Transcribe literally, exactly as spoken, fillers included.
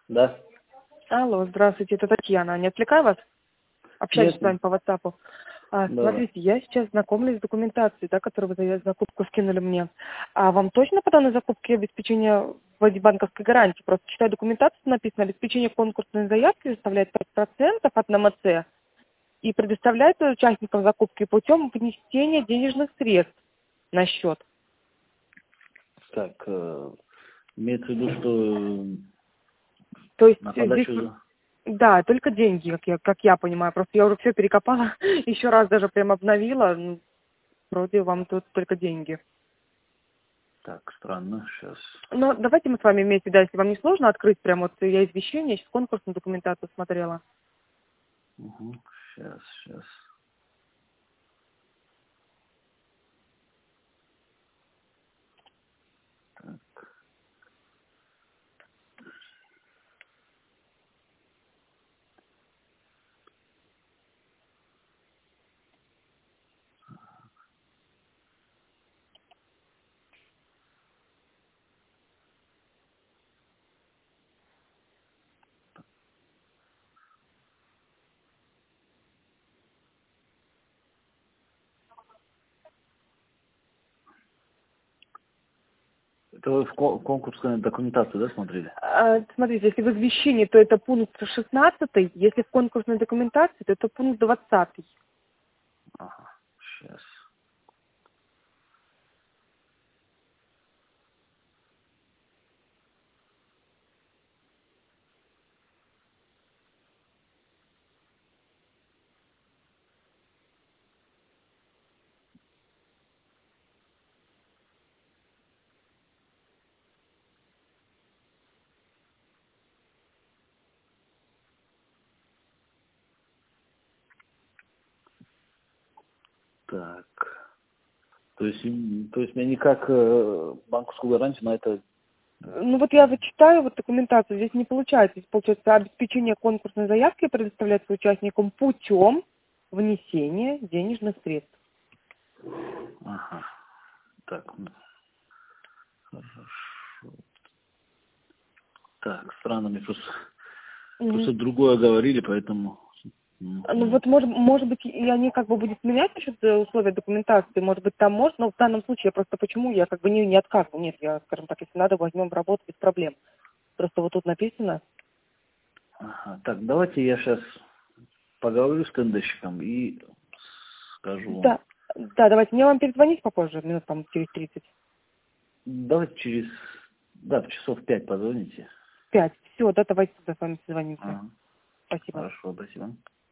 Да. Алло, здравствуйте, это Татьяна. Не отвлекаю вас? Общаюсь Нет, с вами по WhatsApp. А, давай. смотрите, я сейчас знакомлюсь с документацией, да, которую вы за закупку скинули мне. А вам точно по данной закупке обеспечение вроде банковской гарантии? Просто читаю документацию, написано, обеспечение конкурсной заявки составляет пять процентов от эн эм цэ и предоставляется участникам закупки путем внесения денежных средств на счет. Так, э, имеется в виду, что То есть на э, здесь, подачу... за- да, только деньги, как я, как я понимаю. Просто я уже все перекопала, еще раз даже прям обновила. Ну, вроде вам тут только деньги. Так, странно, сейчас. Но давайте мы с вами вместе, да, если вам не сложно открыть прям вот я извещение, я сейчас конкурсную документацию смотрела. Угу, сейчас, сейчас. Так. Это вы в ко- конкурсную документацию, да, смотрели? А, смотрите, если в извещении, то это пункт шестнадцатый, если в конкурсной документации, то это пункт двадцатый. Ага, сейчас. Так. То есть, м, то есть мне никак э, банковскую гарантию на это... Ну вот я зачитаю вот документацию, здесь не получается. Здесь получается обеспечение конкурсной заявки предоставляется участникам путем внесения денежных средств. Ага. Так, ну, хорошо. Так, странно, мне просто, Мгм. просто другое говорили, поэтому... Ну Мгм. вот, может, может быть, и они как бы будут менять насчет э, условия документации, может быть, там можно, но в данном случае я просто почему, я как бы не, не отказываю, нет, я, скажем так, если надо, возьмем в работу без проблем. Просто вот тут написано. Ага, так, давайте я сейчас поговорю с тендерщиком и скажу вам. Да, да, давайте, мне вам перезвонить попозже, минут там через тридцать Давайте через, да, в часов пять позвоните. пять. Все, да, давайте тогда с вами созвонимся. Ага, Спасибо. хорошо, спасибо.